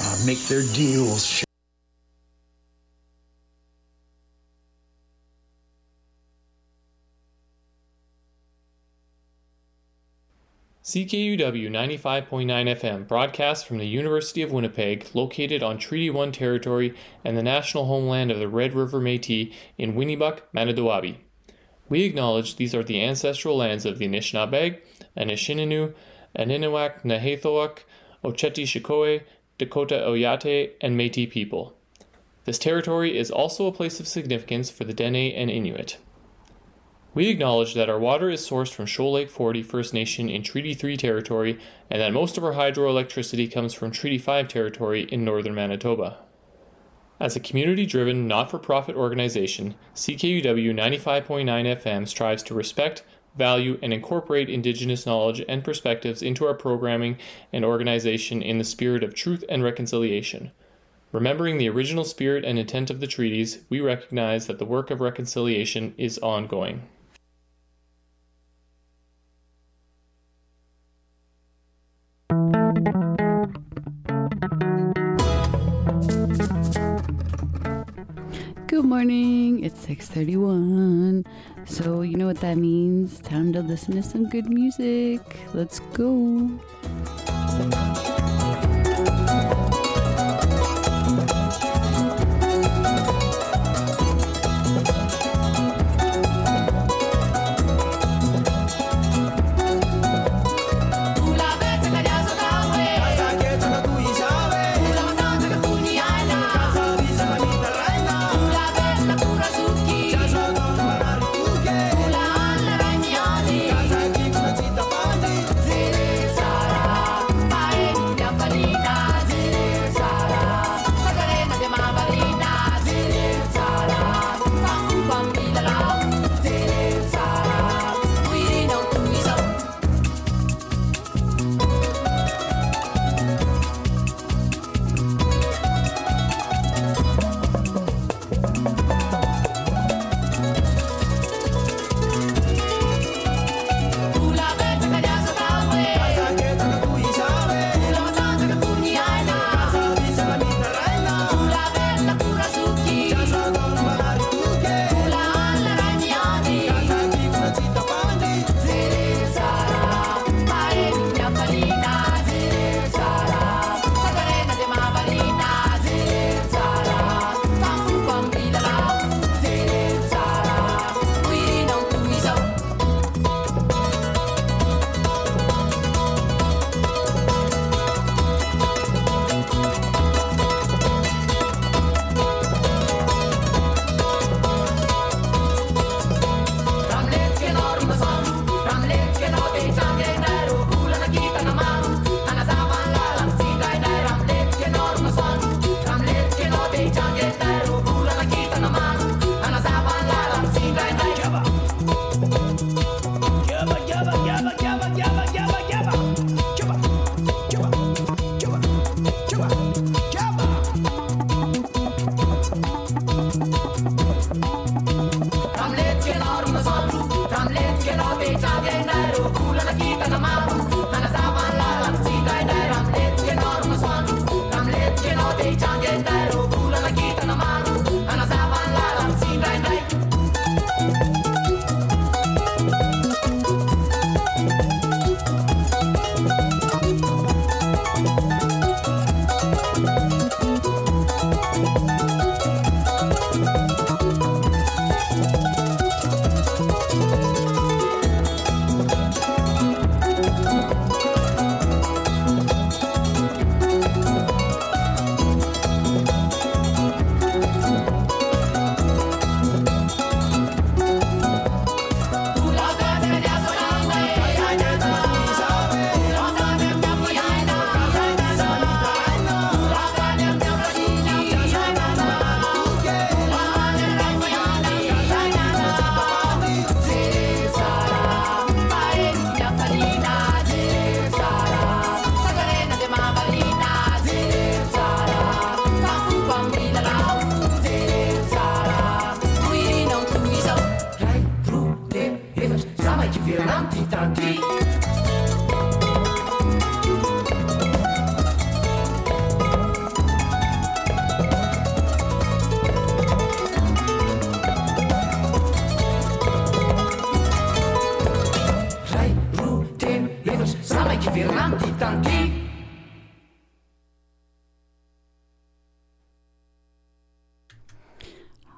make their deals. CKUW 95.9 FM broadcasts from the University of Winnipeg, located on Treaty 1 territory and the national homeland of the Red River Métis in Winnibuck, Manitowoc. We acknowledge these are the ancestral lands of the Anishinaabeg, Anishinaabe, Aniniwak, Naheithoak, Oceti-Shikoe, Dakota Oyate, and Métis people. This territory is also a place of significance for the Dene and Inuit. We acknowledge that our water is sourced from Shoal Lake 40 First Nation in Treaty 3 territory, and that most of our hydroelectricity comes from Treaty 5 territory in northern Manitoba. As a community-driven, not-for-profit organization, CKUW 95.9 FM strives to respect, value, and incorporate Indigenous knowledge and perspectives into our programming and organization in the spirit of truth and reconciliation. Remembering the original spirit and intent of the treaties, we recognize that the work of reconciliation is ongoing. Good morning, it's 6:31, so you know what that means. Time to listen to some good music. Let's go.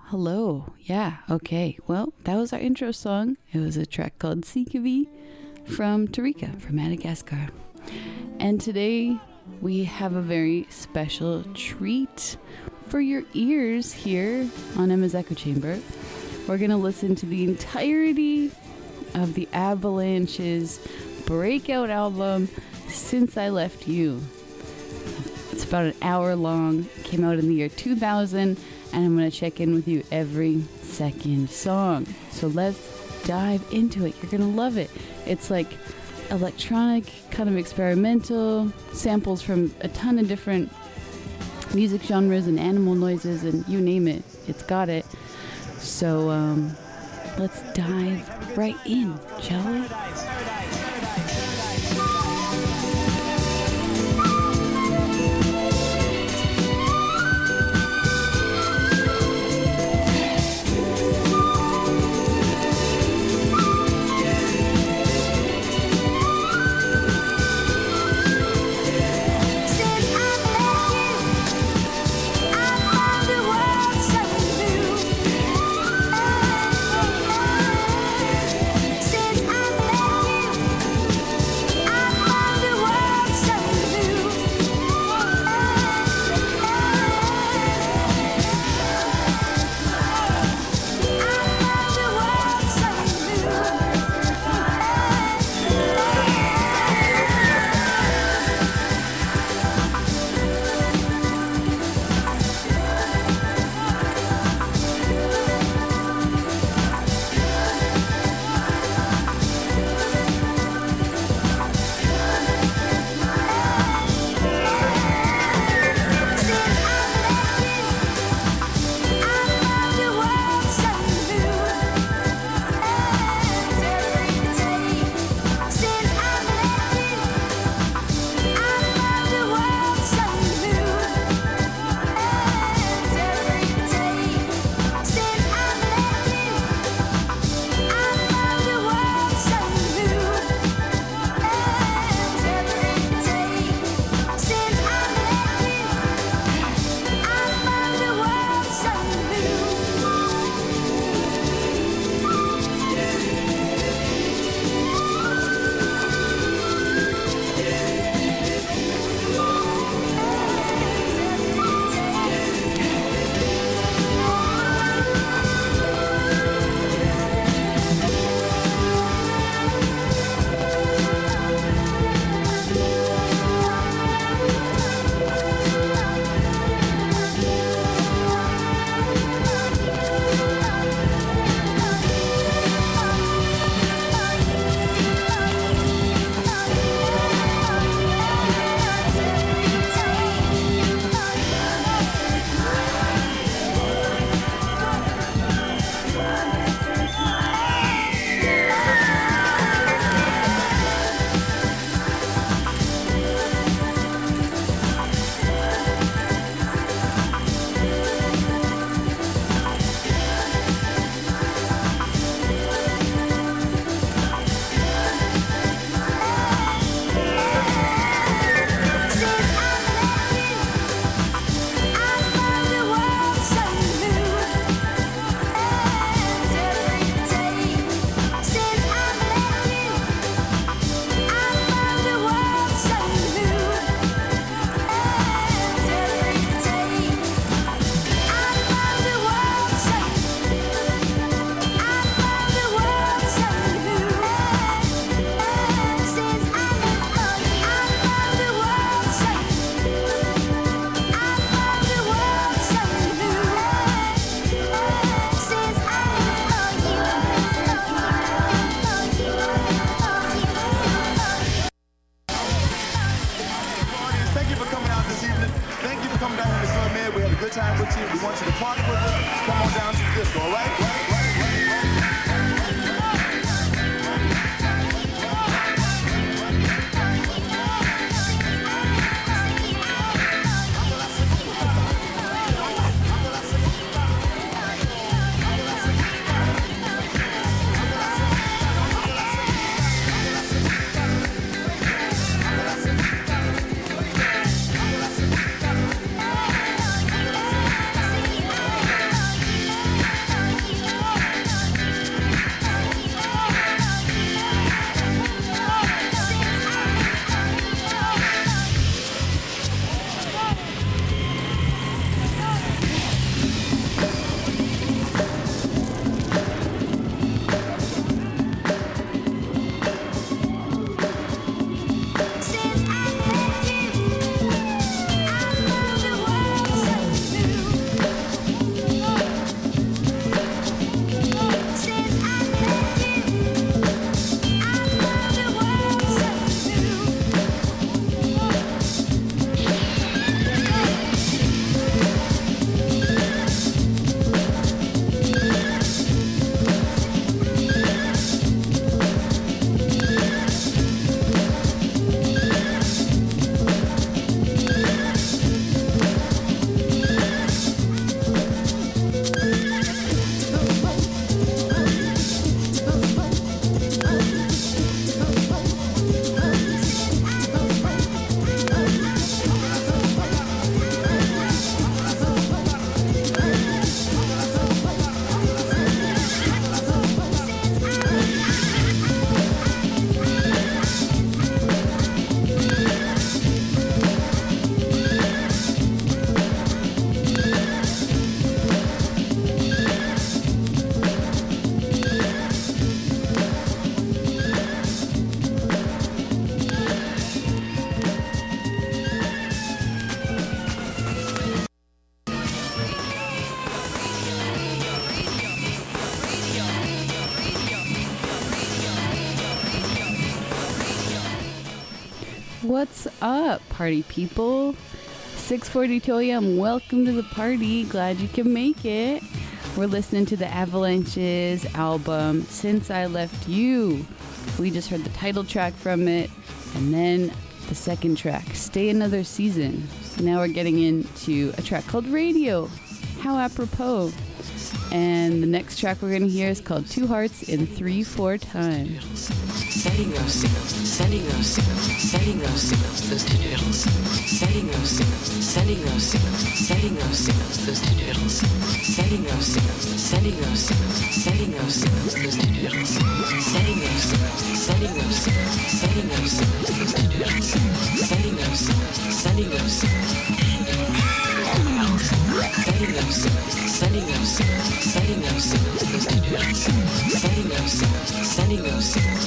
hello. Yeah, okay. Well, that was our intro song. It was a track called Sikavi from Tarika from Madagascar. And today we have a very special treat for your ears here on Emma's Echo Chamber. We're going to listen to the entirety of the Avalanche's breakout album, Since I Left You. It's about an hour long, came out in the year 2000, and I'm going to check in with you every second song. So let's dive into it. You're going to love it. It's like electronic, kind of experimental, samples from a ton of different music genres and animal noises, and you name it, it's got it. So let's dive right in, shall we? What's up, party people? 6:42 a.m. Welcome to the party. Glad you can make it. We're listening to the Avalanche's album, Since I Left You. We just heard the title track from it, and then the second track, Stay Another Season. Now we're getting into a track called Radio. How apropos. And the next track we're going to hear is called Two Hearts in 3/4 time. Sending those signals, sending those signals, sending those signals, those two doodles. Sending those signals, sending those signals, sending those signals, those two doodles. Sending those signals, sending those signals, sending those signals, those two doodles. Sending those signals, sending those signals, sending those signals, those two doodles. Sending those signals, sending those signals. Sending those signals, sending those signals, sending those signals, those two doodles. Sending those signals, sending those signals.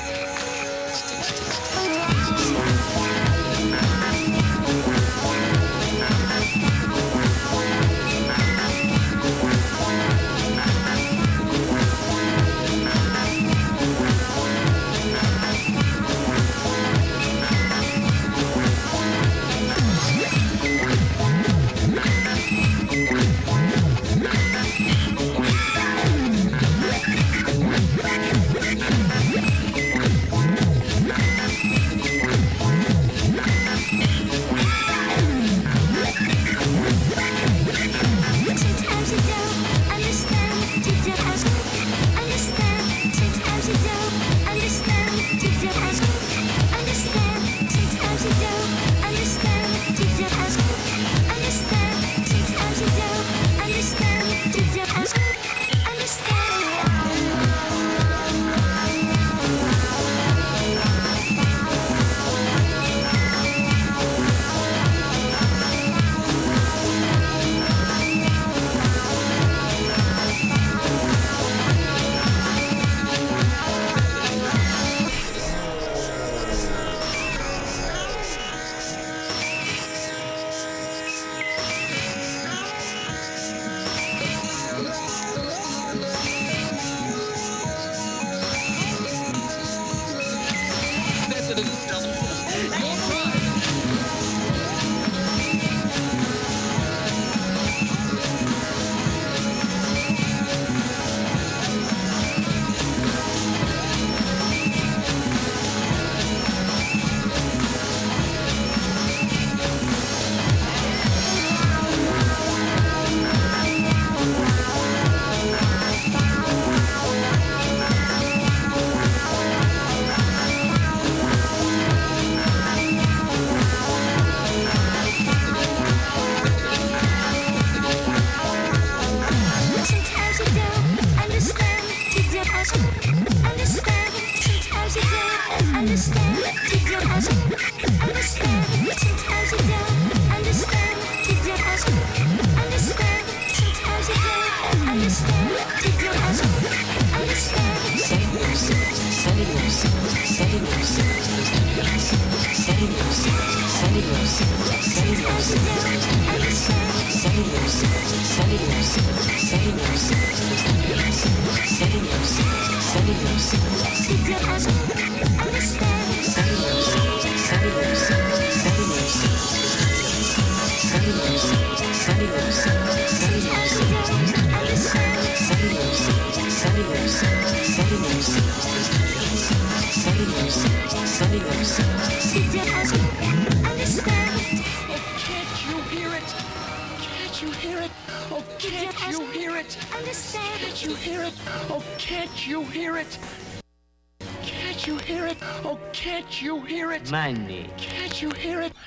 Money. Can't you hear it?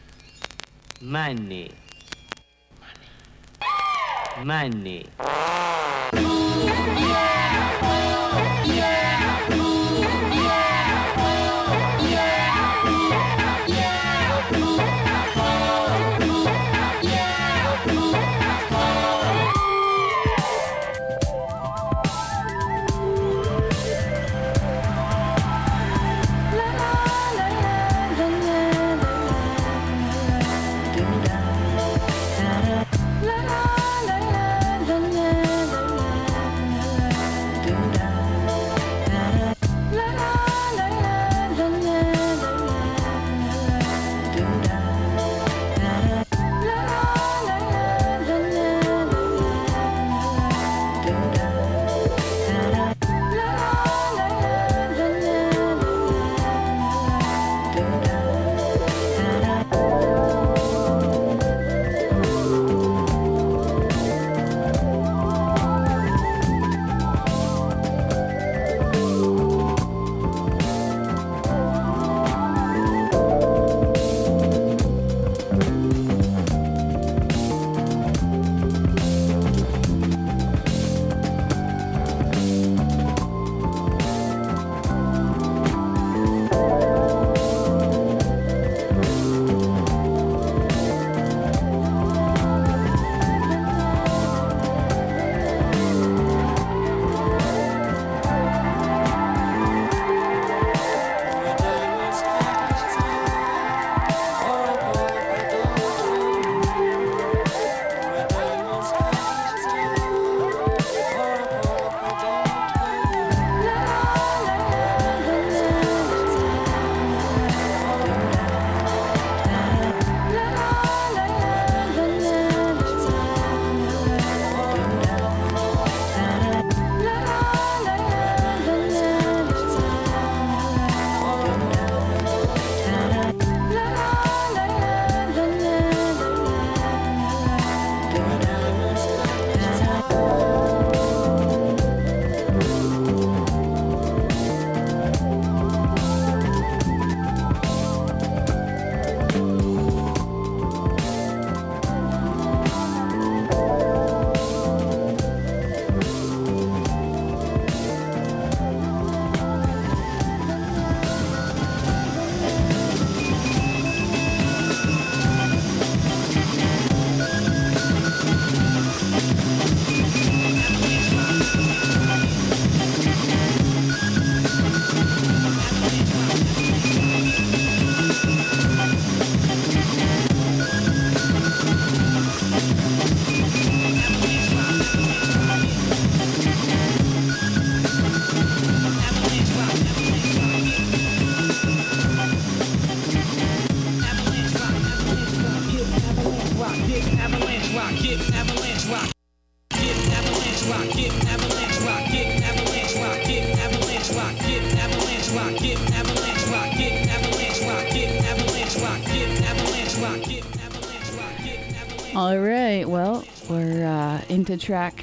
Money. Money. rock, get avalanche rock, get avalanche rock. Get avalanche rock, get avalanche rock, get avalanche rock, get avalanche rock, get avalanche rock, get avalanche rock, get avalanche rock, get avalanche rock, get avalanche rock, get avalanche rock, get avalanche. All right, well, we're into track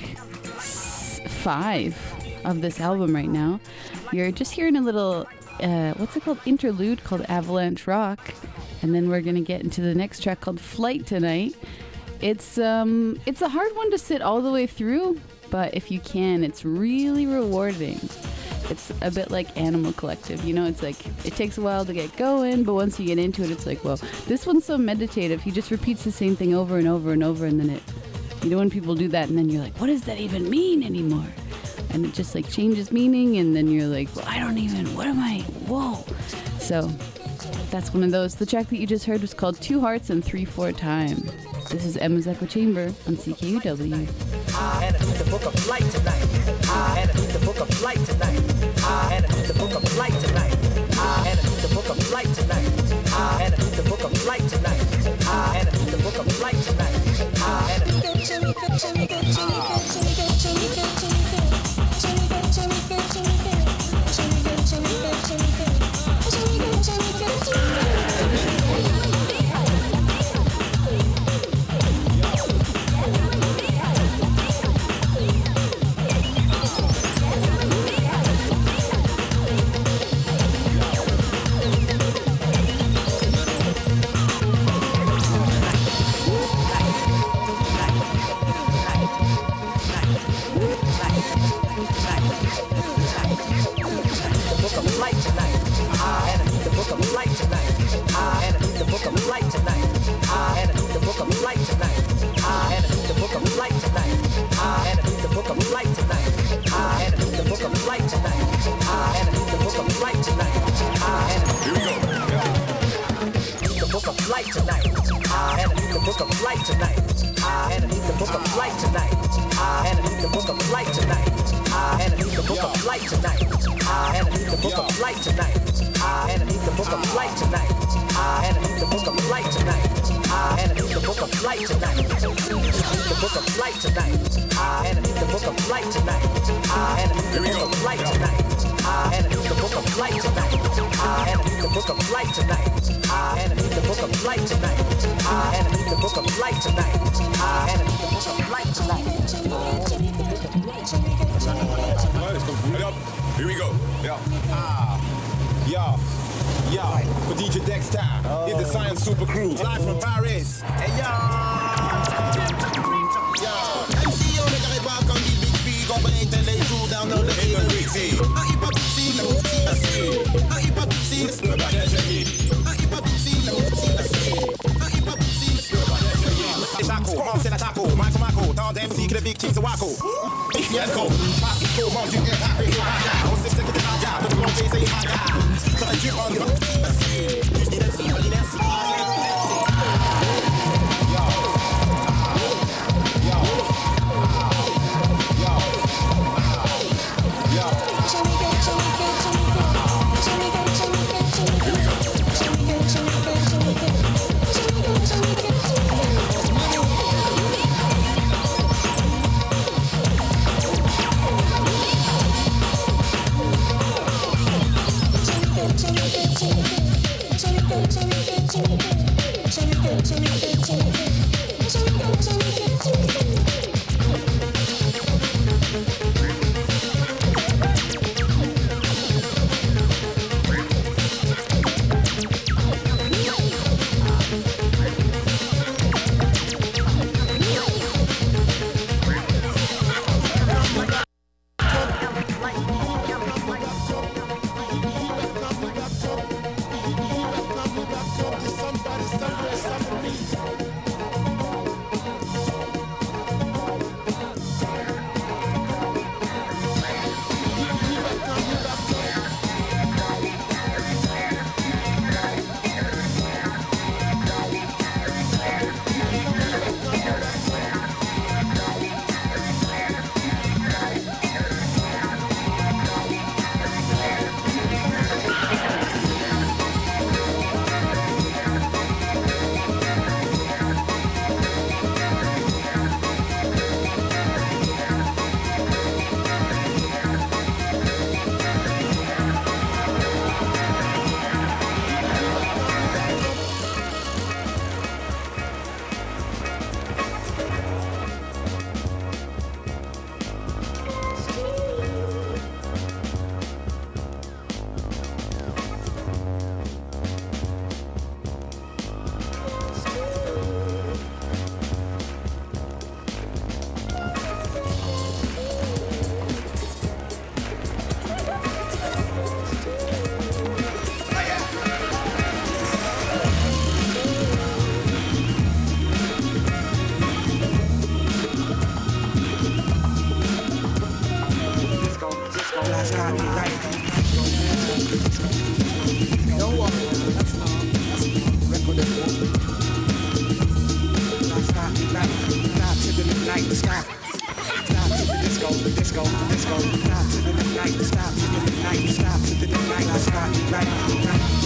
5 of this album right now. You're just hearing a little, what's it called? Interlude called Avalanche Rock. And then we're going to get into the next track called Flight tonight. It's a hard one to sit all the way through, but if you can, it's really rewarding. It's a bit like Animal Collective, you know, it's like, it takes a while to get going, but once you get into it, it's like, well, this one's so meditative. He just repeats the same thing over and over and over, and then it, you know, when people do that, and then you're like, what does that even mean anymore? And it just like changes meaning, and then you're like, well, I don't even, what am I, whoa. So that's one of those. The track that you just heard was called 2 Hearts and 3/4 Time. This is Emma's Echo Chamber on CKUW. And I need the book of flight tonight. And I need the book of flight tonight. And I need the book of flight tonight. And I need the book of flight tonight. And I need the book of flight tonight. And I need the book of flight tonight. And I need Here we go. Yeah. For DJ Dexter, it's the Science Super Cruise live from Paris. Hey yo. MC on the carré pas quand il big big on va éteindre les jours dans le hip hop scene, un hip hop scene, le bagage un hip hop scene, un hip hop scene, les Jaco, c'est la taco, Michael Marco, tant d'MC que les big teams de Waco. Ici Elko, Passico, mon Dieu, et on sait ce que t'es raga, pour monter c'est raga. Quand tu on dit je dis merci, je dis merci. Jimmy, Stop to the midnight, stop. Stop to the disco, disco, disco. Stop to the midnight, stop to the midnight, stop to the midnight, stop, right.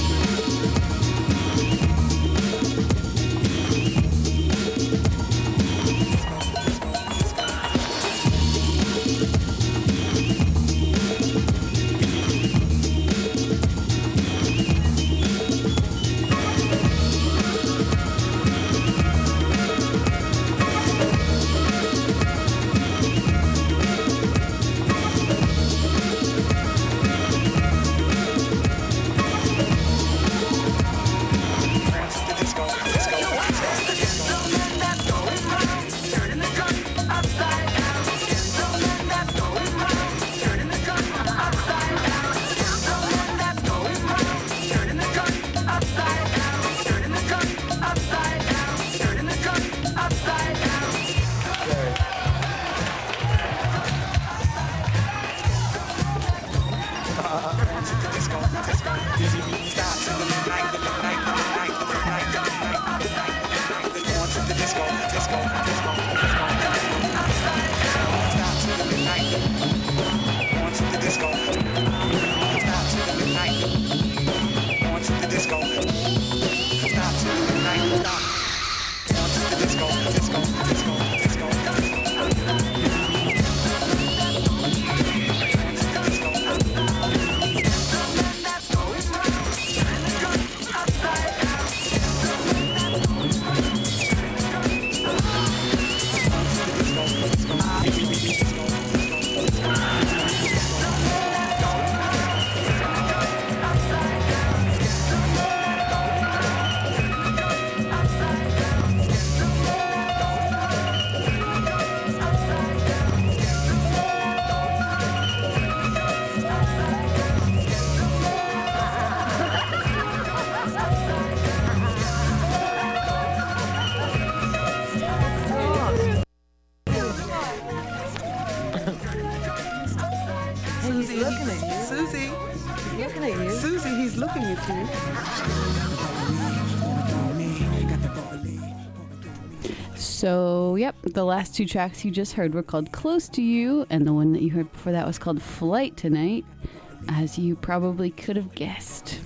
So, yep, the last two tracks you just heard were called Close to You, and the one that you heard before that was called Flight Tonight, as you probably could have guessed.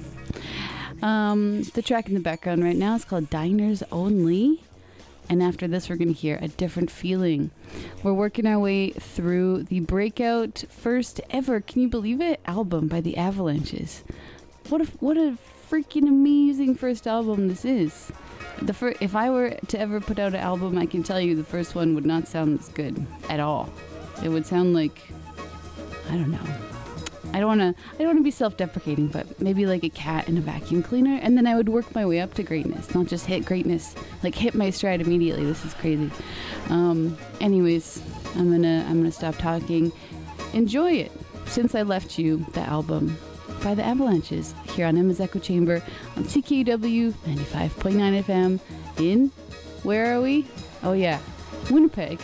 The track in the background right now is called Diners Only, and after this we're going to hear A Different Feeling. We're working our way through the breakout first ever, can you believe it, album by the Avalanches. What a freaking amazing first album this is. If I were to ever put out an album, I can tell you the first one would not sound as good at all. It would sound like, I don't know. I don't want to be self-deprecating, but maybe like a cat in a vacuum cleaner, and then I would work my way up to greatness, not just hit greatness, like hit my stride immediately. This is crazy. Anyways, I'm gonna stop talking. Enjoy it. Since I Left You, the album by the Avalanches, here on Emma's Echo Chamber on CKUW 95.9 FM in, where are we? Oh yeah, Winnipeg.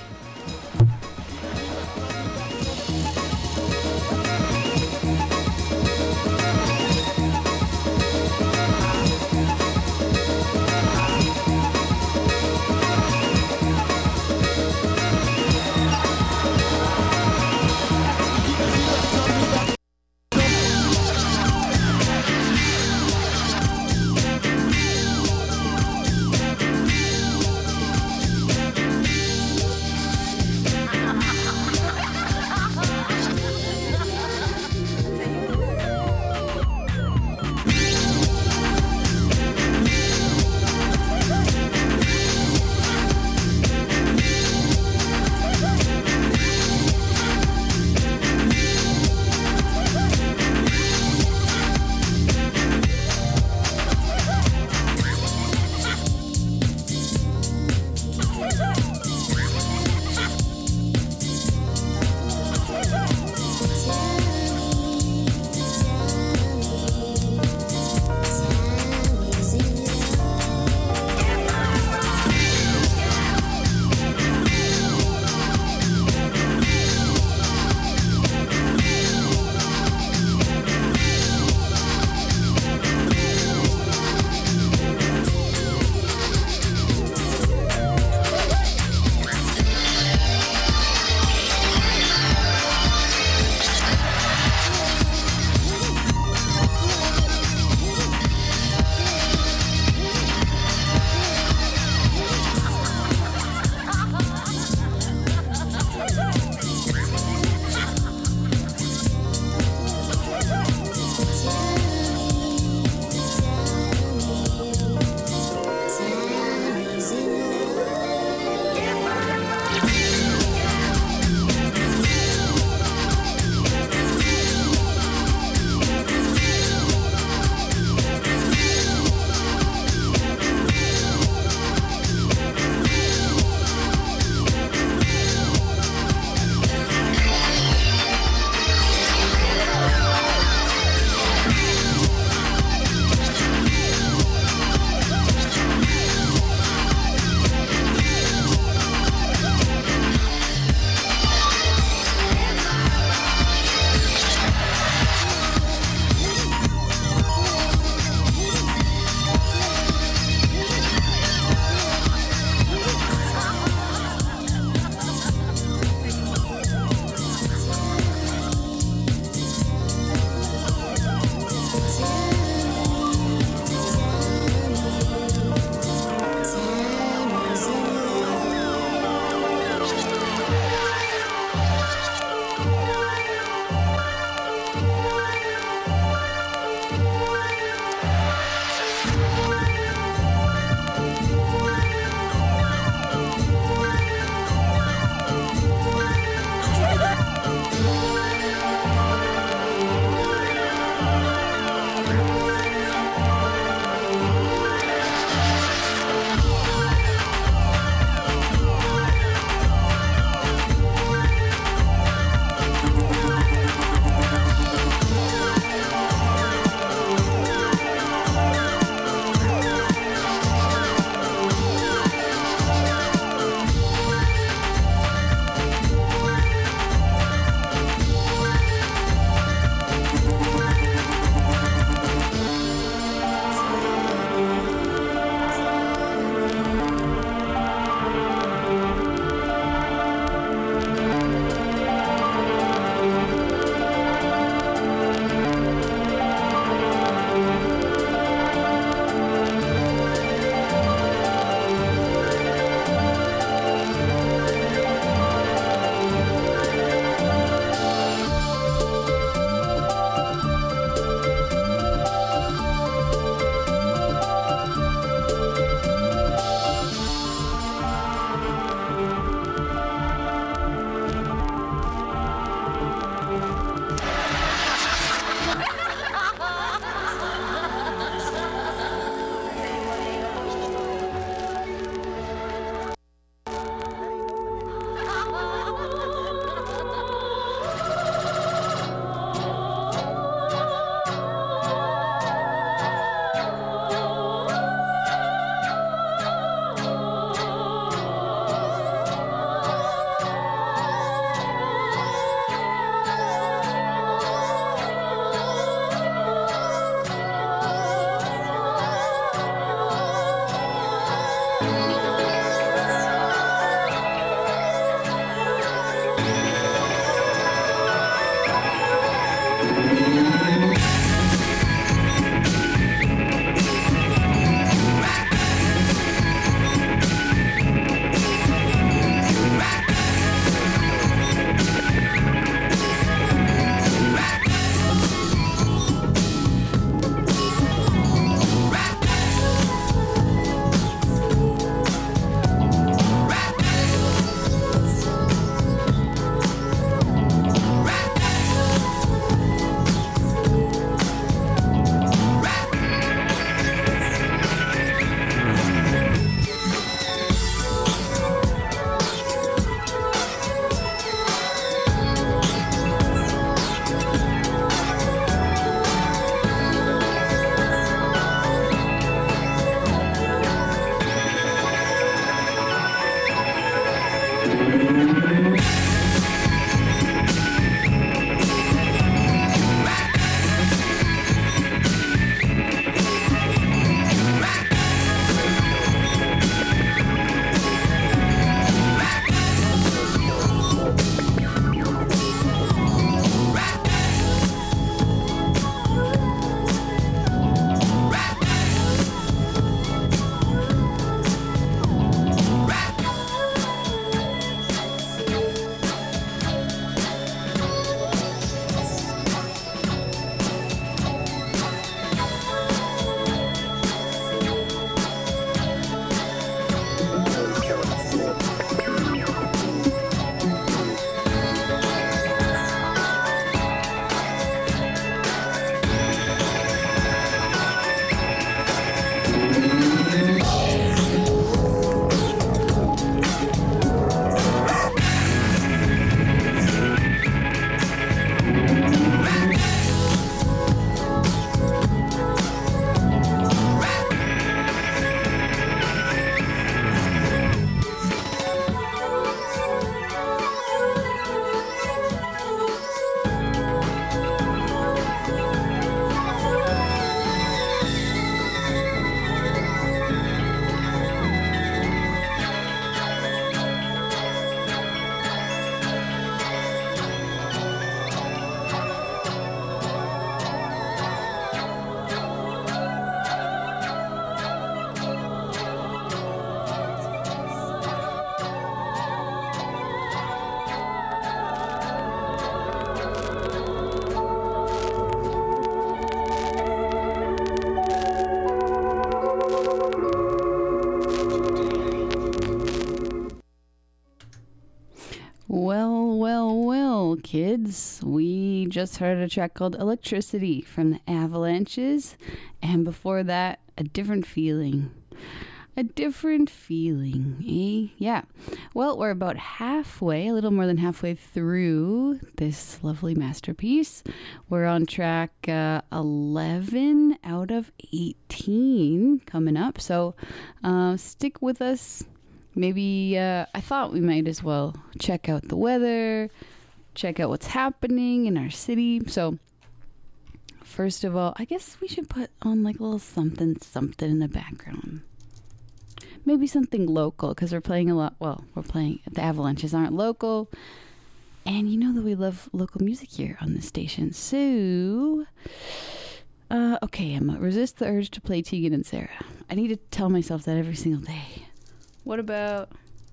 Well, kids. We just heard a track called Electricity from the Avalanches. And before that, A Different Feeling. A different feeling, eh? Yeah. Well, we're about halfway, a little more than halfway through this lovely masterpiece. We're on track 11 out of 18 coming up. So stick with us. Maybe I thought we might as well check out the weather, check out what's happening in our city. So first of all, I guess we should put on like a little something in the background. Maybe something local, because we're playing a lot. Well, the Avalanches aren't local. And you know that we love local music here on the station. So, okay, Emma, resist the urge to play Tegan and Sarah. I need to tell myself that every single day. What about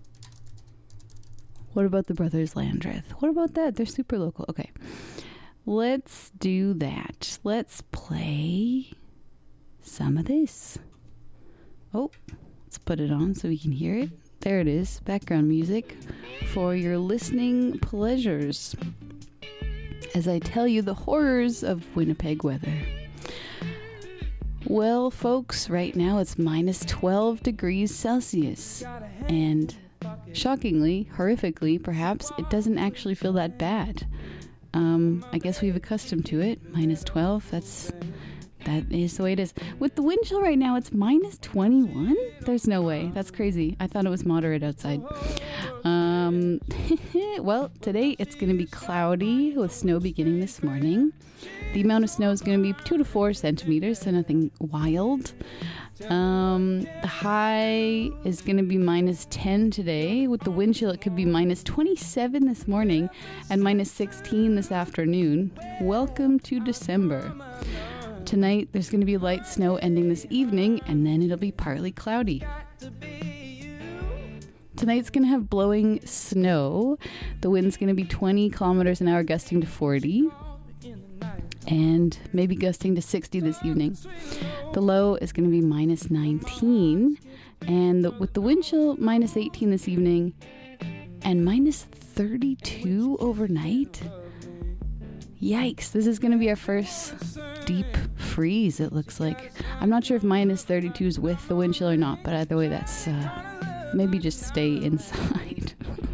the Brothers Landreth? What about that? They're super local. Okay, let's do that. Let's play some of this. Oh. Let's put it on so we can hear it. There it is, background music for your listening pleasures as I tell you the horrors of Winnipeg weather. Well, folks, right now it's minus 12 degrees Celsius, and shockingly, horrifically perhaps, it doesn't actually feel that bad. I guess we've accustomed to it. Minus 12, that is the way it is. With the wind chill right now, it's minus 21? There's no way. That's crazy. I thought it was moderate outside. Well, today it's going to be cloudy with snow beginning this morning. The amount of snow is going to be 2 to 4 centimeters, so nothing wild. The high is going to be minus 10 today. With the wind chill, it could be minus 27 this morning and minus 16 this afternoon. Welcome to December. Tonight, there's going to be light snow ending this evening, and then it'll be partly cloudy. Tonight's going to have blowing snow. The wind's going to be 20 kilometers an hour, gusting to 40, and maybe gusting to 60 this evening. The low is going to be minus 19, and with the wind chill, minus 18 this evening, and minus 32 overnight. Yikes, this is going to be our first deep freeze, it looks like. I'm not sure if minus 32 is with the wind chill or not, but either way, that's maybe just stay inside.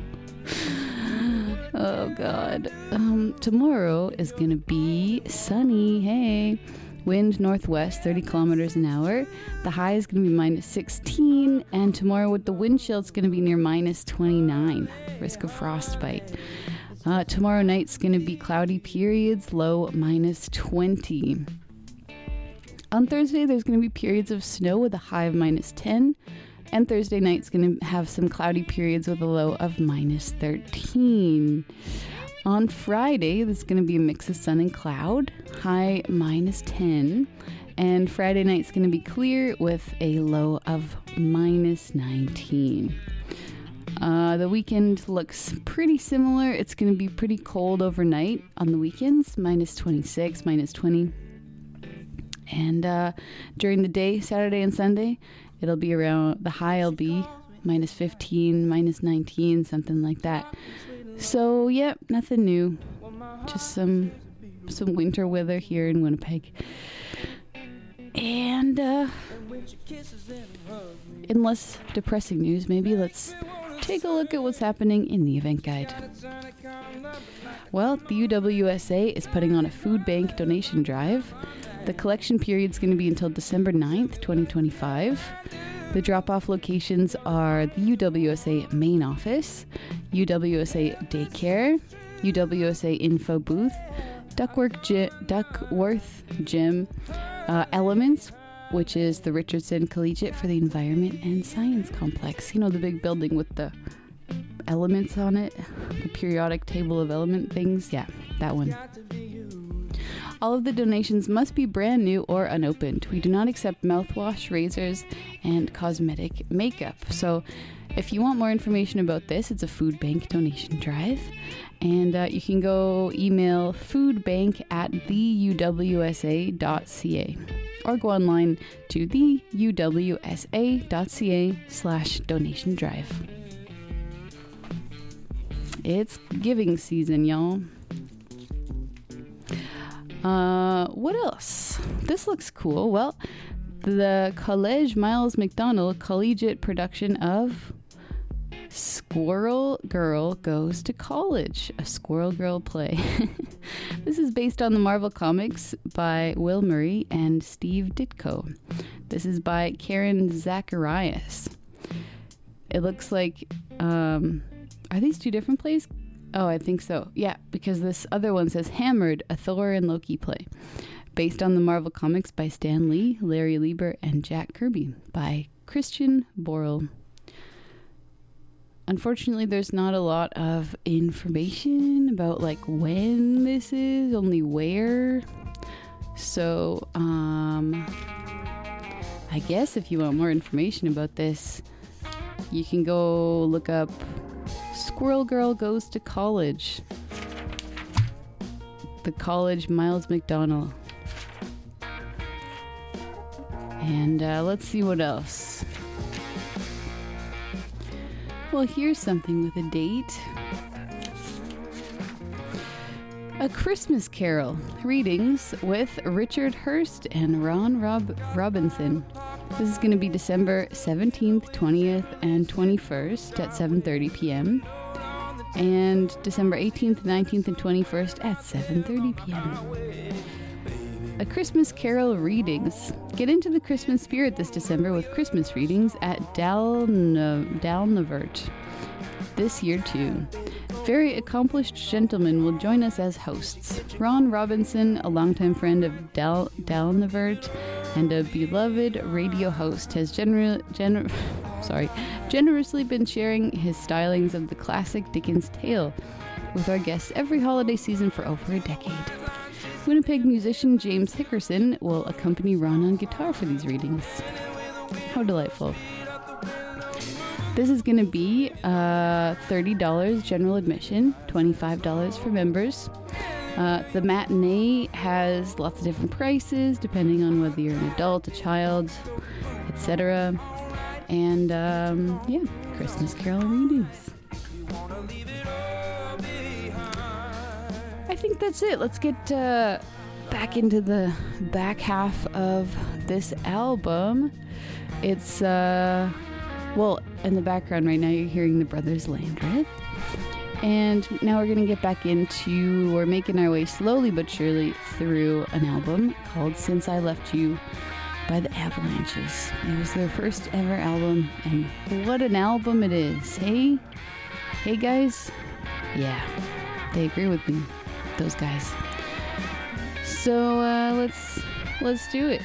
Oh, God. Tomorrow is going to be sunny. Hey. Wind northwest, 30 kilometers an hour. The high is going to be minus 16, and tomorrow with the wind chill, it's going to be near minus 29. Risk of frostbite. Tomorrow night's going to be cloudy periods, low minus 20. On Thursday, there's going to be periods of snow with a high of minus 10. And Thursday night's going to have some cloudy periods with a low of minus 13. On Friday, there's going to be a mix of sun and cloud, high minus 10. And Friday night's going to be clear with a low of minus 19. The weekend looks pretty similar. It's going to be pretty cold overnight on the weekends, minus 26, minus 20. And during the day, Saturday and Sunday, it'll be around, the high will be minus 15, minus 19, something like that. So, yep, nothing new. Just some winter weather here in Winnipeg. And in less depressing news, maybe let's take a look at what's happening in the event guide. Well, the UWSA is putting on a food bank donation drive. The collection period is going to be until December 9th, 2025. The drop-off locations are the UWSA main office, UWSA daycare, UWSA info booth, Duckworth Gym, Elements, which is the Richardson Collegiate for the Environment and Science Complex. You know, the big building with the elements on it, the periodic table of element things. Yeah, that one. All of the donations must be brand new or unopened. We do not accept mouthwash, razors, and cosmetic makeup. So if you want more information about this, it's a food bank donation drive. And you can go email foodbank@theuwsa.ca or go online to theuwsa.ca/donation drive. It's giving season, y'all. What else? This looks cool. Well, the College Miles McDonald collegiate production of Squirrel Girl Goes to College, a Squirrel Girl play. This is based on the Marvel Comics by Will Murray and Steve Ditko. This is by Karen Zacharias. It looks like, are these two different plays? Oh, I think so. Yeah, because this other one says Hammered, a Thor and Loki play. Based on the Marvel Comics by Stan Lee, Larry Lieber, and Jack Kirby by Christian Borle. Unfortunately, there's not a lot of information about like when this is, only where. So, I guess if you want more information about this, you can go look up Squirrel Girl Goes to College. The College Miles McDonald. And let's see what else. Well, here's something with a date. A Christmas Carol. Readings with Richard Hurst and Ron Robinson. This is going to be December 17th, 20th, and 21st at 7:30 p.m. And December 18th, 19th, and 21st at 7:30 p.m. A Christmas Carol Readings. Get into the Christmas spirit this December with Christmas readings at Dalnavert. This year, too. Very accomplished gentlemen will join us as hosts. Ron Robinson, a longtime friend of Dalnavert and a beloved radio host, has generously been sharing his stylings of the classic Dickens tale with our guests every holiday season for over a decade. Winnipeg musician James Hickerson will accompany Ron on guitar for these readings. How delightful. This is going to be $30 general admission, $25 for members. The matinee has lots of different prices depending on whether you're an adult, a child, etc. And yeah, Christmas Carol readings. I think that's it. Let's get back into the back half of this album. It's, well, in the background right now you're hearing the Brothers Landreth. And now we're going to get back into, we're making our way slowly but surely through an album called Since I Left You by the Avalanches. It was their first ever album, and what an album it is. Hey guys? Yeah, they agree with me. Those guys. So let's do it.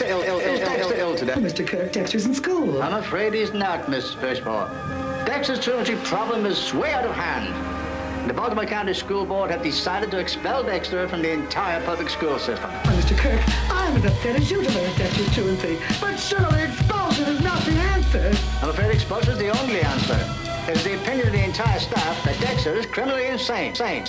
Dexter ill today? Mr. Kirk, Dexter's in school. I'm afraid he's not, Miss Fishmore. Dexter's truancy problem is way out of hand. The Baltimore County School Board have decided to expel Dexter from the entire public school system. Mr. Kirk, I'm as upset as you to learn Dexter's truancy, but surely expulsion is not the answer. I'm afraid expulsion is the only answer. It is the opinion of the entire staff that Dexter is criminally insane. Sane.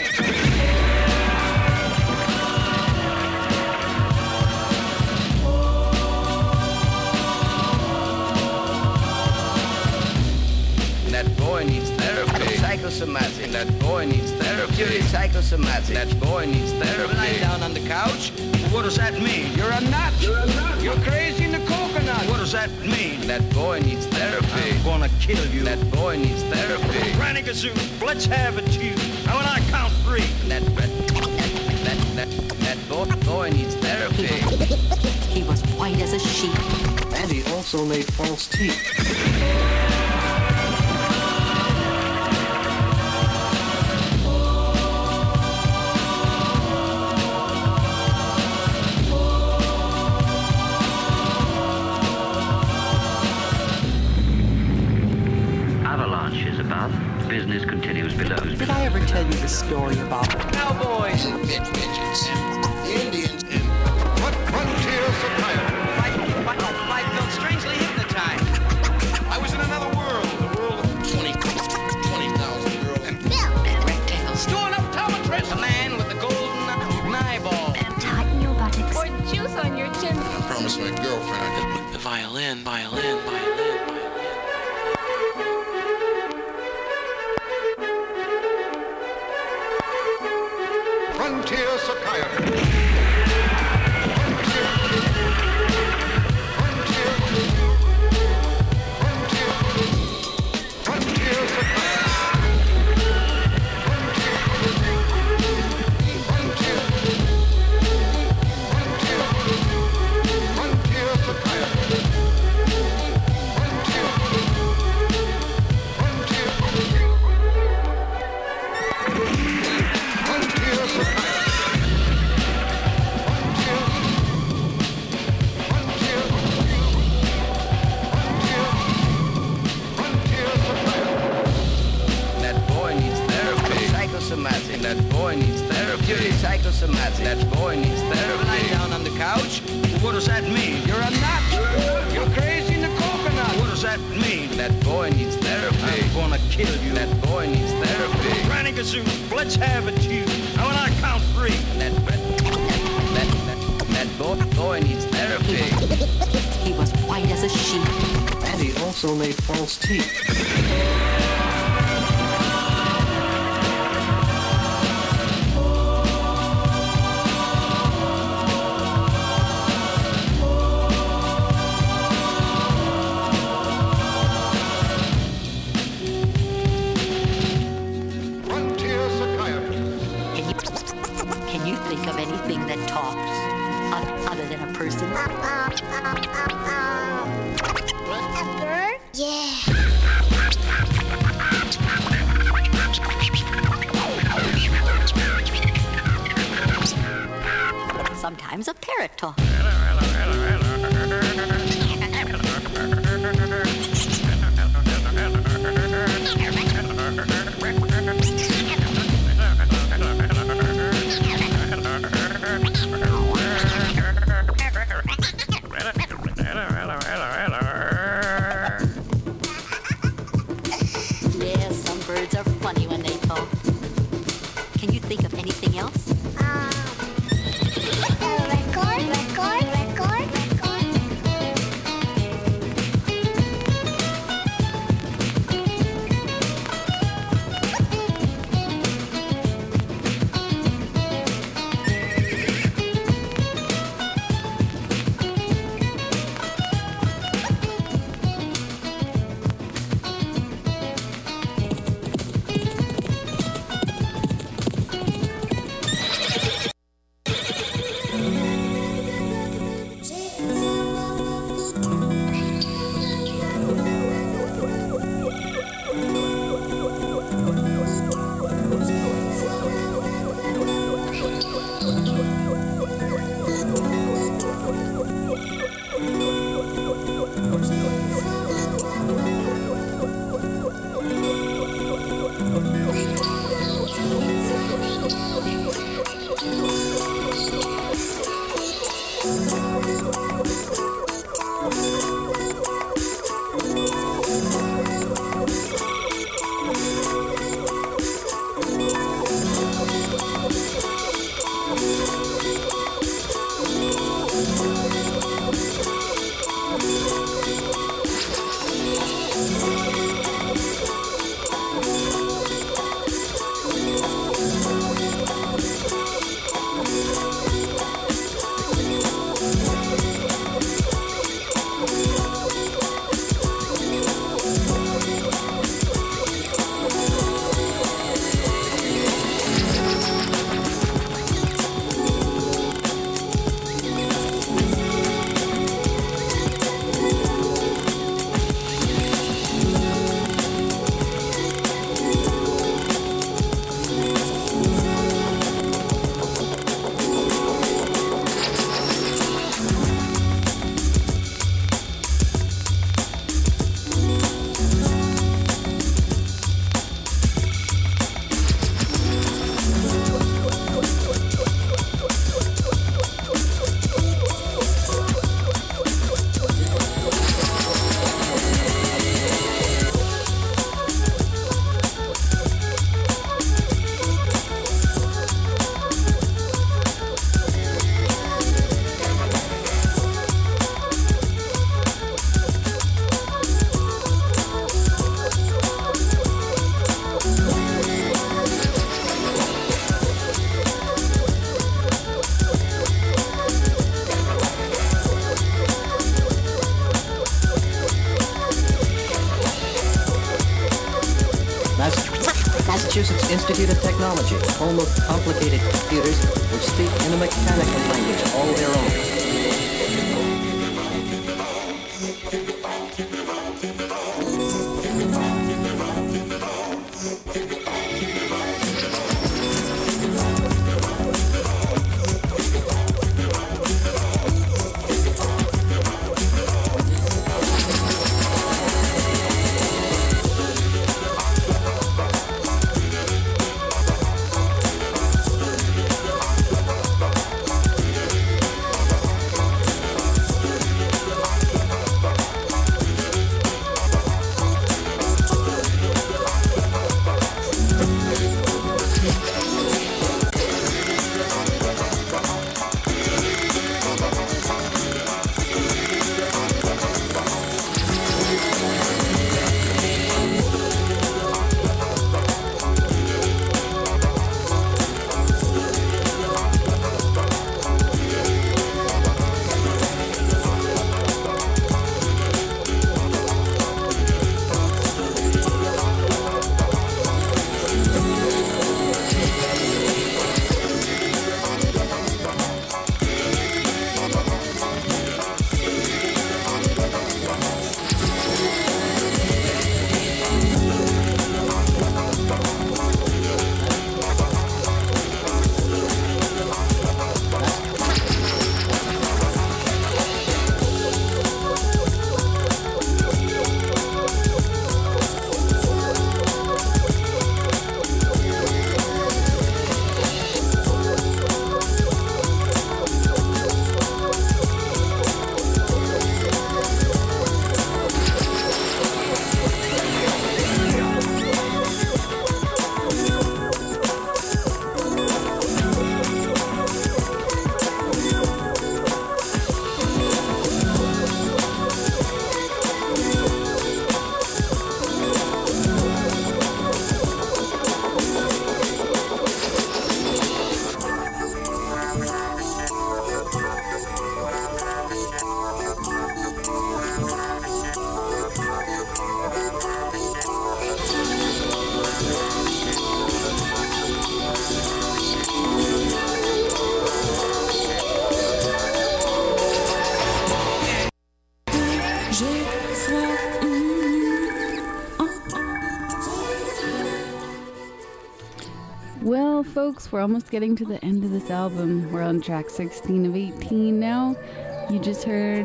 That boy needs therapy. Psychosomatic. That boy needs therapy. Psychosomatic. That boy needs therapy. Lying down on the couch. What does that mean? You're a nut. You're crazy in the coconut. What does that mean? That boy needs therapy. I'm gonna kill you. That boy needs therapy. Granny Gazoo, let's have it to you. Now when I count 3. That boy needs therapy. He was white as a sheet. And he also made false teeth. Business continues below. Did I ever tell you the story about cowboys and midgets and Indians and frontier society? I felt strangely hypnotized. I was in another world, the world of 20,000 girls and rectangles. Doing optometrist. A man with a golden eyeball. And tighten your buttocks. Or juice on your chin. I promised my girlfriend I did. The violin. Frontier psychiatry. That boy needs therapy. Psychosomatic. That boy needs therapy. Lying down on the couch. What does that mean? You're a nut. You're crazy in the coconut. What does that mean? That boy needs therapy. I'm gonna kill you. That boy needs therapy. Granny Gazoo, let's have it to you. Now when I count 3. That boy needs therapy. He was white as a sheet. And he also made false teeth. Can you think of anything that talks other than a person? A bird? Yeah. Sometimes a parrot talks. Yeah, some birds are funny when they talk. Can you think of anything else? A record? gadget, home of complicated computers which speak in a mechanical language all their own. Well, folks, we're almost getting to the end of this album. We're on track 16 of 18 now. You just heard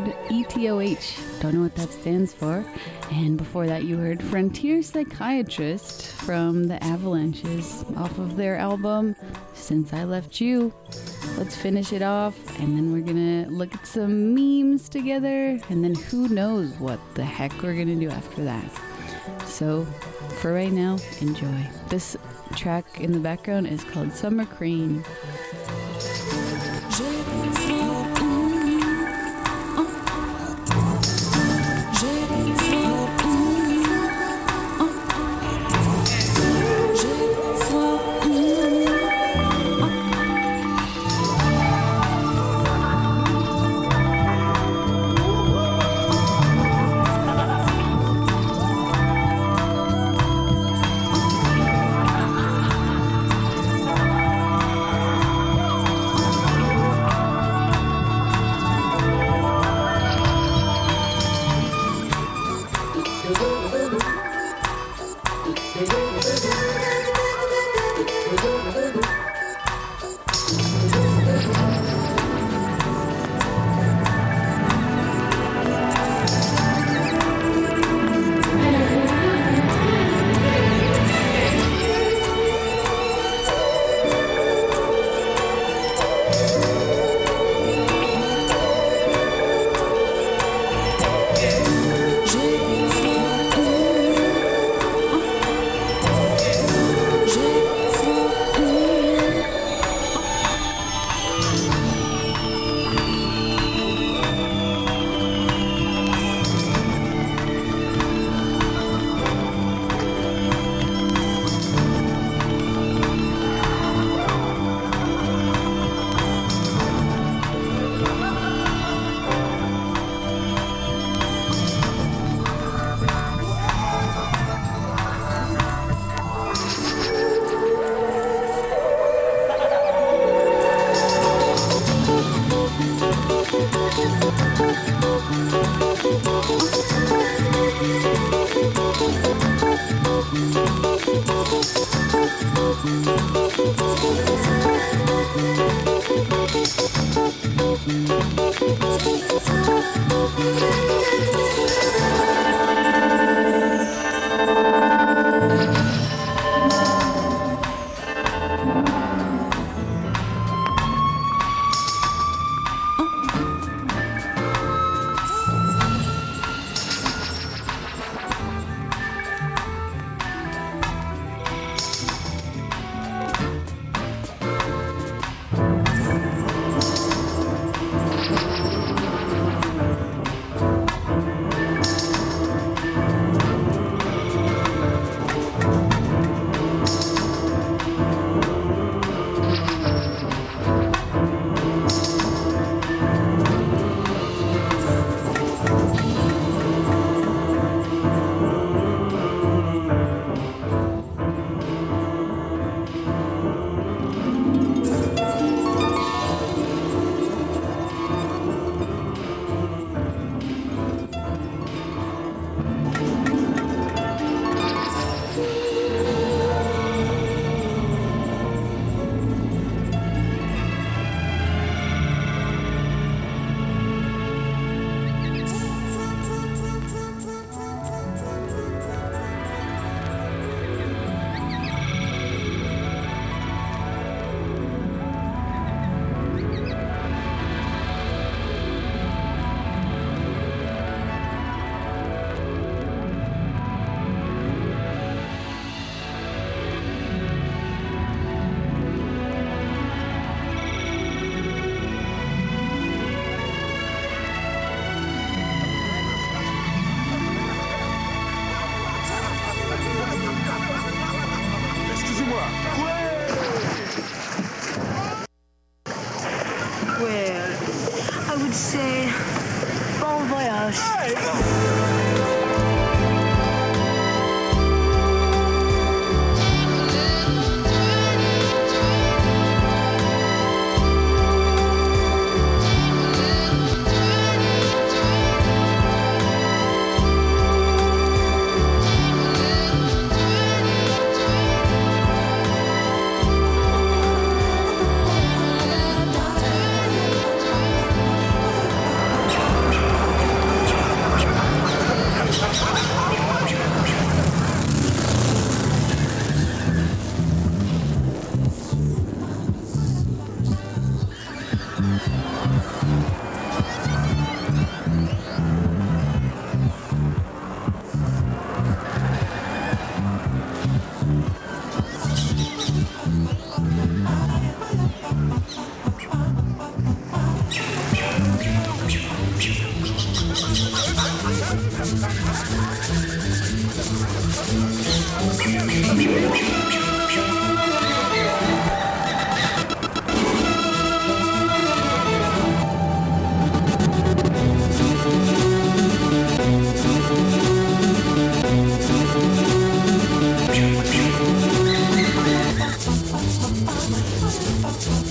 ETOH, don't know what that stands for. And before that, you heard Frontier Psychiatrist from the Avalanches off of their album, Since I Left You. Let's finish it off, and then we're gonna look at some memes together, and then who knows what the heck we're gonna do after that. So, for right now, enjoy. This track in the background is called Summer Cream.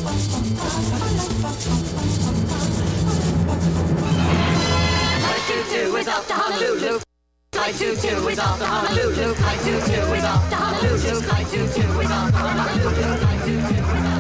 Flight 22 is off to Honolulu. Flight 22 is off to Honolulu. Flight 22 is off to Honolulu. Flight 22 is off to Honolulu. Flight 22 is off to Honolulu.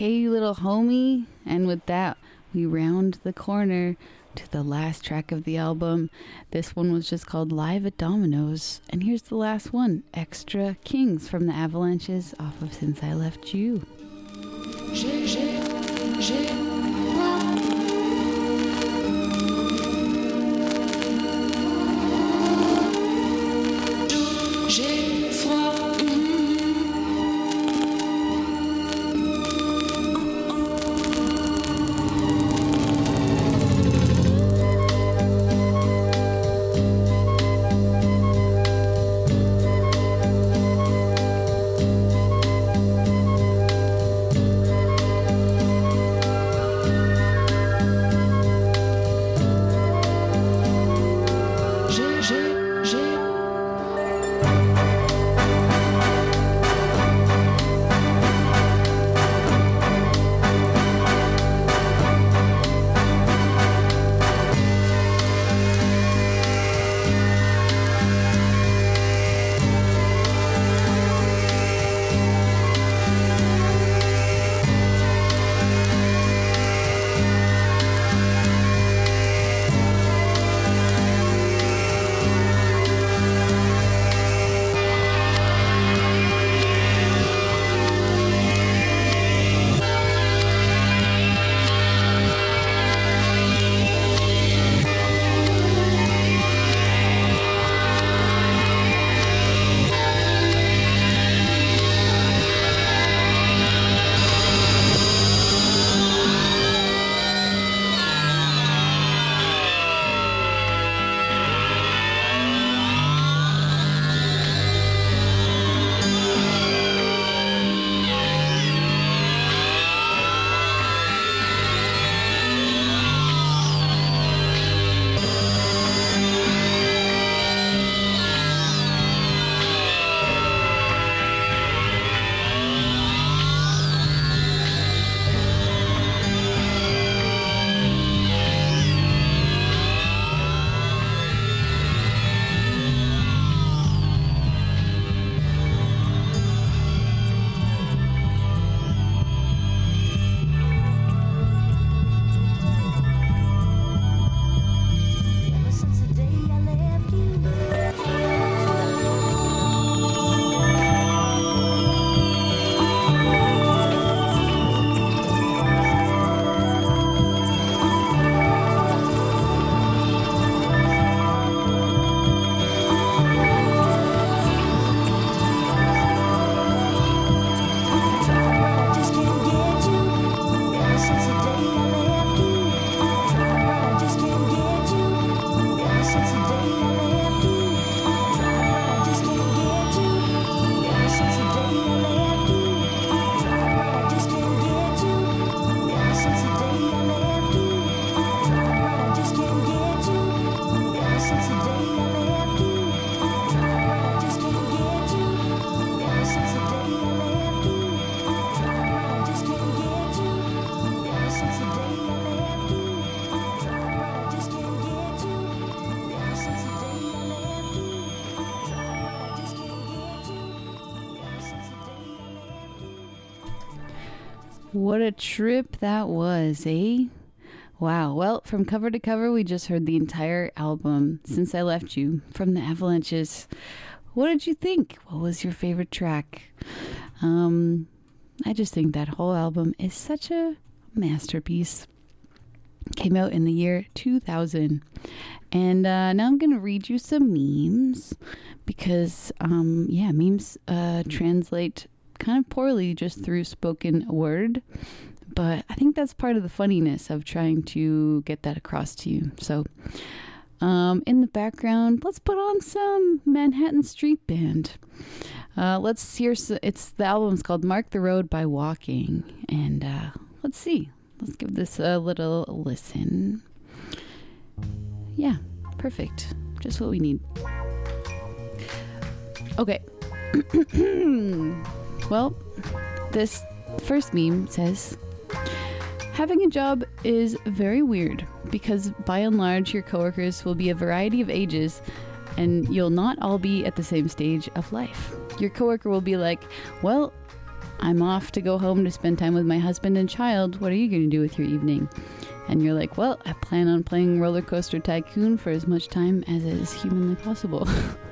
Okay, little homie. And with that, we round the corner to the last track of the album. This one was just called Live at Domino's. And here's the last one, Extra Kings from the Avalanches off of Since I Left You. J'ai froid. What a trip that was, eh? Wow. Well, from cover to cover, we just heard the entire album, Since I Left You, from the Avalanches. What did you think? What was your favorite track? I just think that whole album is such a masterpiece. Came out in the year 2000. And now I'm going to read you some memes because, memes translate kind of poorly just through spoken word. But I think that's part of the funniness of trying to get that across to you. So in the background, let's put on some Manhattan Street Band. Let's hear, the album's called Mark the Road by Walking. And let's see. Let's give this a little listen. Yeah, perfect. Just what we need. Okay. Well, this first meme says, having a job is very weird because by and large your coworkers will be a variety of ages and you'll not all be at the same stage of life. Your coworker will be like, well, I'm off to go home to spend time with my husband and child. What are you going to do with your evening? And you're like, well, I plan on playing Roller Coaster Tycoon for as much time as is humanly possible.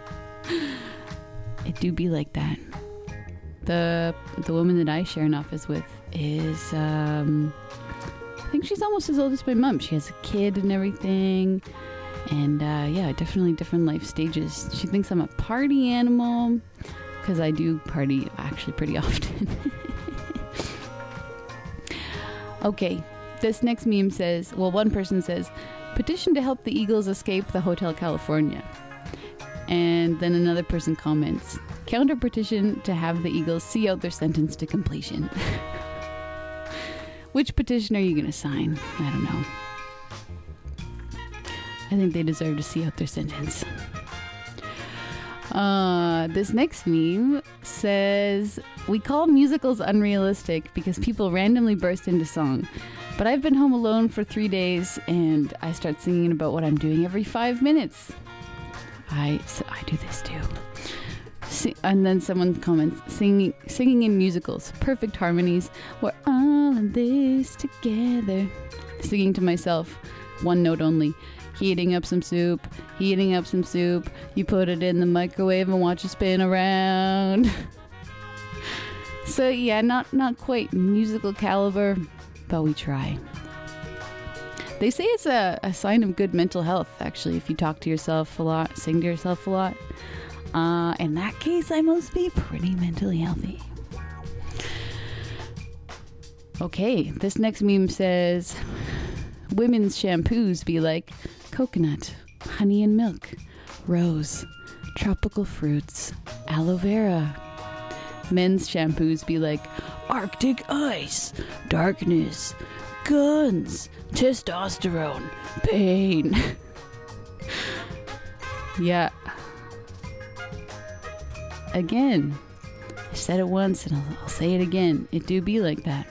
It do be like that. The woman that I share an office with is, I think she's almost as old as my mom. She has a kid and everything. And yeah, definitely different life stages. She thinks I'm a party animal because I do party actually pretty often. Okay, this next meme says, well, one person says, petition to help the Eagles escape the Hotel California. And then another person comments, counter petition to have the Eagles see out their sentence to completion. Which petition are you going to sign? I don't know. I think they deserve to see out their sentence. This next meme says, we call musicals unrealistic because people randomly burst into song. But I've been home alone for 3 days and I start singing about what I'm doing every 5 minutes. I do this too. And then someone comments, singing in musicals, perfect harmonies. We're all in this together. Singing to myself, one note only. Heating up some soup. You put it in the microwave and watch it spin around. So yeah, not quite musical caliber, but we try. They say it's a sign of good mental health, actually, if you talk to yourself a lot, sing to yourself a lot. In that case, I must be pretty mentally healthy. Okay, this next meme says, women's shampoos be like coconut, honey and milk, rose, tropical fruits, aloe vera. Men's shampoos be like Arctic ice, darkness, guns, testosterone, pain. Yeah. Again, I said it once and I'll say it again. It do be like that.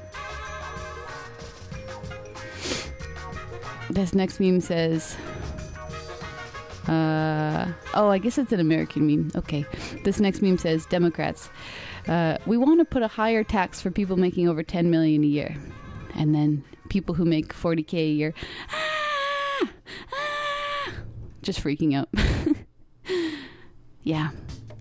This next meme says, I guess it's an American meme. Okay. This next meme says, Democrats, we want to put a higher tax for people making over 10 million a year. And then people who make 40K a year, just freaking out. Yeah.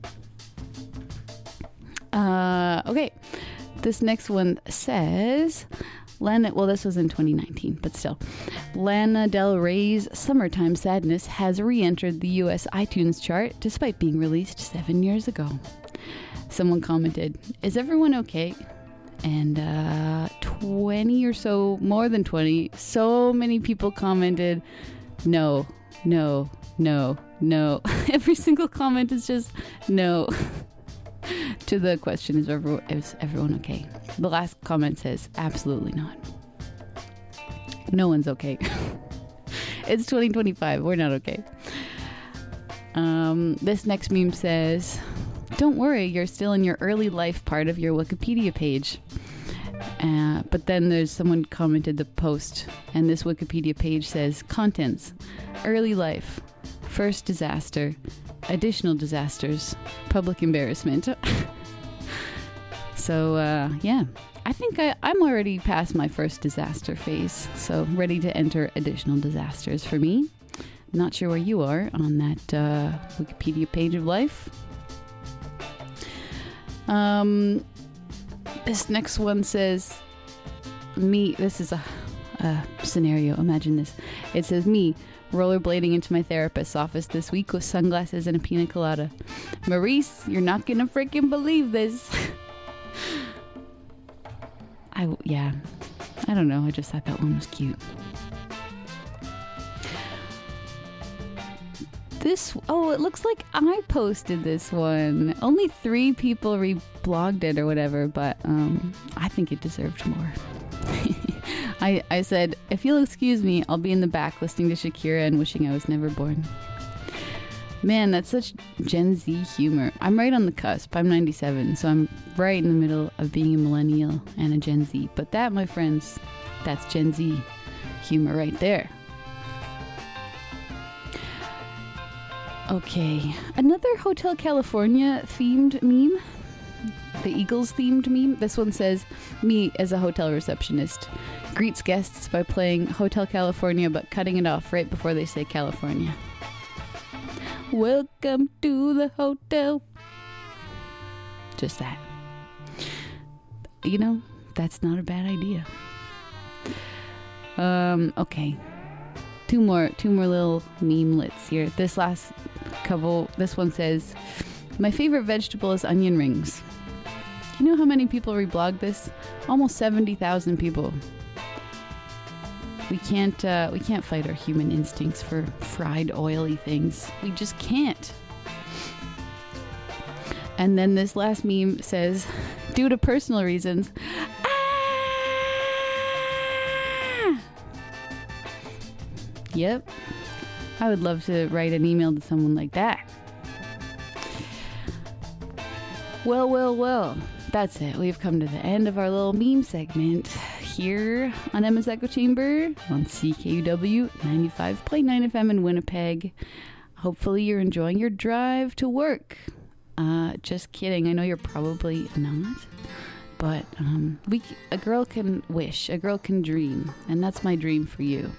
Okay. This next one says, this was in 2019, but still. Lana Del Rey's Summertime Sadness has re-entered the US iTunes chart despite being released 7 years ago. Someone commented, is everyone okay? And 20 or so, more than 20, so many people commented, no. Every single comment is just no. To the question, is everyone okay? The last comment says, absolutely not. No one's okay. It's 2025. We're not okay. This next meme says, don't worry, you're still in your early life part of your Wikipedia page. But then there's someone commented the post, and this Wikipedia page says, contents, early life, first disaster, additional disasters, public embarrassment. So, yeah, I think I'm already past my first disaster phase, so ready to enter additional disasters for me. Not sure where you are on that Wikipedia page of life. This next one says, this is a scenario, imagine this. It says, me, rollerblading into my therapist's office this week with sunglasses and a pina colada. Maurice, you're not gonna freaking believe this. I don't know, I just thought that one was cute. It looks like I posted this one. Only 3 people reblogged it or whatever, but I think it deserved more. I said, if you'll excuse me, I'll be in the back listening to Shakira and wishing I was never born. Man, that's such Gen Z humor. I'm right on the cusp. I'm 97, so I'm right in the middle of being a millennial and a Gen Z. But that, my friends, that's Gen Z humor right there. Okay, another Hotel California themed meme. the Eagles themed meme. This one says, me as a hotel receptionist greets guests by playing Hotel California but cutting it off right before they say California. Welcome to the hotel. Just that. You know, that's not a bad idea. Okay. Two more little memelets here. This last couple, this one says, my favorite vegetable is onion rings. You know how many people reblogged this? Almost 70,000 people. We can't fight our human instincts for fried, oily things. We just can't. And then this last meme says, due to personal reasons, Yep. I would love to write an email to someone like that. Well. That's it. We've come to the end of our little meme segment here on Emma's Echo Chamber on CKUW 95.9 FM in Winnipeg. Hopefully you're enjoying your drive to work. Just kidding. I know you're probably not. But a girl can wish. A girl can dream. And that's my dream for you.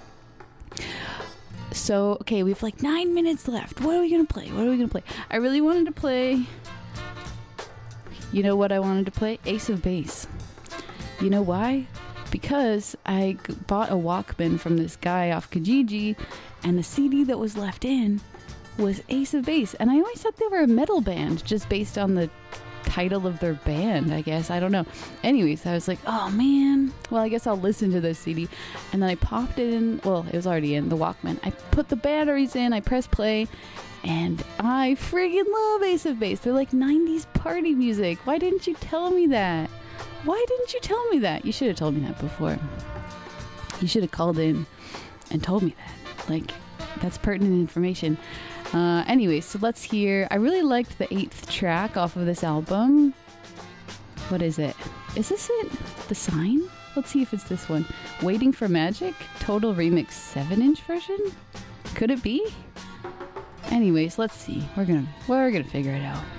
So, okay, we have like 9 minutes left. What are we going to play? I really wanted to play... You know what I wanted to play? Ace of Base. You know why? Because I bought a Walkman from this guy off Kijiji, and the CD that was left in was Ace of Base. And I always thought they were a metal band, just based on the title of their band, I guess. I don't know. Anyways, I was like, oh man. Well, I guess I'll listen to this CD. And then I popped it in. Well, it was already in the Walkman. I put the batteries in. I pressed play. And I friggin' love Ace of Base. They're like 90s party music. Why didn't you tell me that? You should have told me that before. You should have called in and told me that. Like, that's pertinent information. Anyway, so let's hear. I really liked the 8th track off of this album. What is it? Is this it? The Sign? Let's see if it's this one. Waiting for Magic? Total Remix 7-inch version? Could it be? Anyways, let's see. We're gonna figure it out.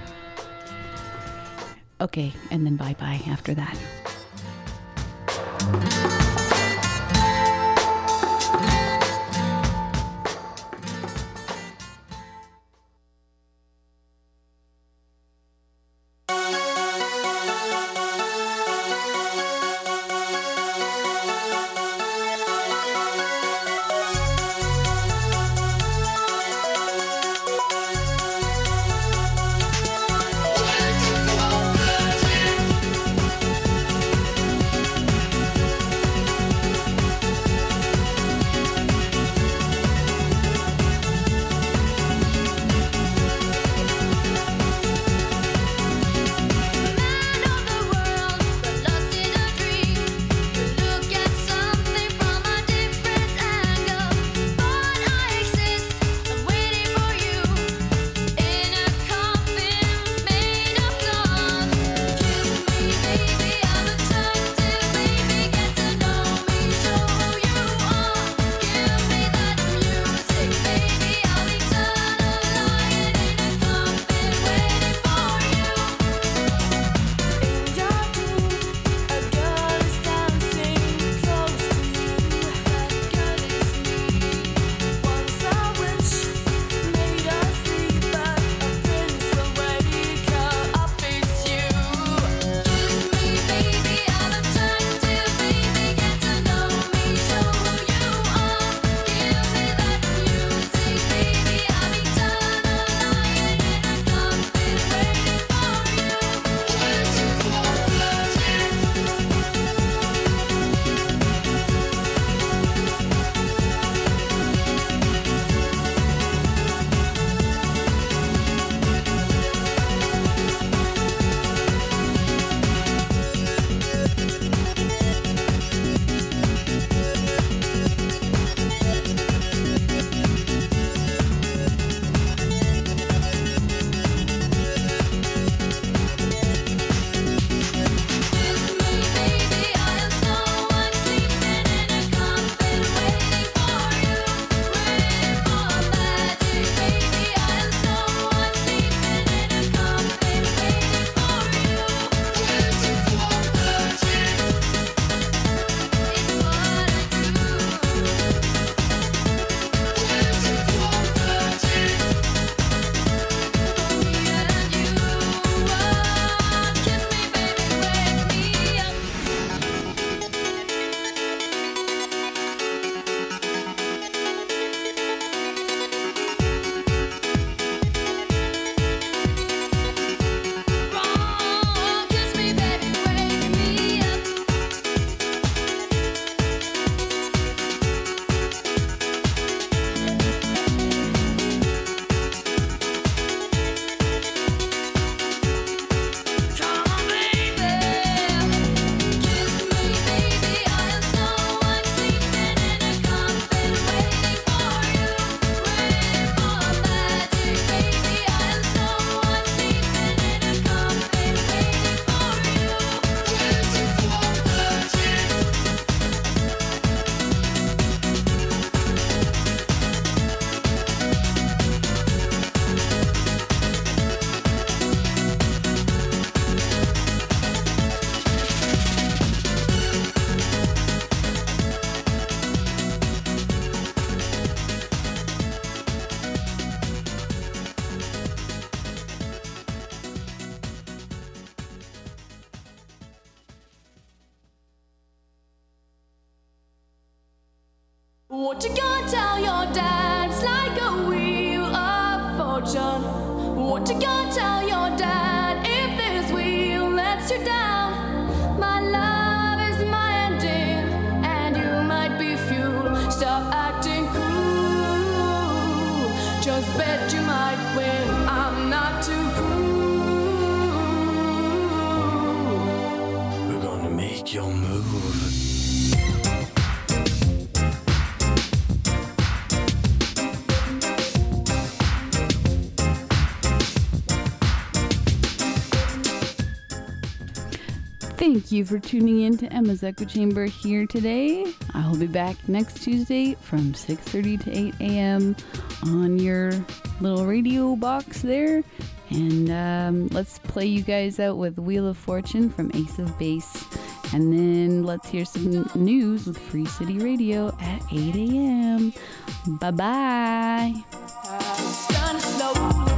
Okay, and then bye-bye after that. What you gonna tell your dad? It's like a wheel of fortune. What you gonna tell your dad if this wheel lets you down? My love is my ending, and you might be fuel. Stop acting cool. Just bet you might win. I'm not too cool. We're gonna make your move. Thank you for tuning in to Emma's Echo Chamber here today. I'll be back next Tuesday from 6:30 to 8 a.m. on your little radio box there. And let's play you guys out with Wheel of Fortune from Ace of Base. And then let's hear some news with Free City Radio at 8 a.m. Bye-bye. Slowly.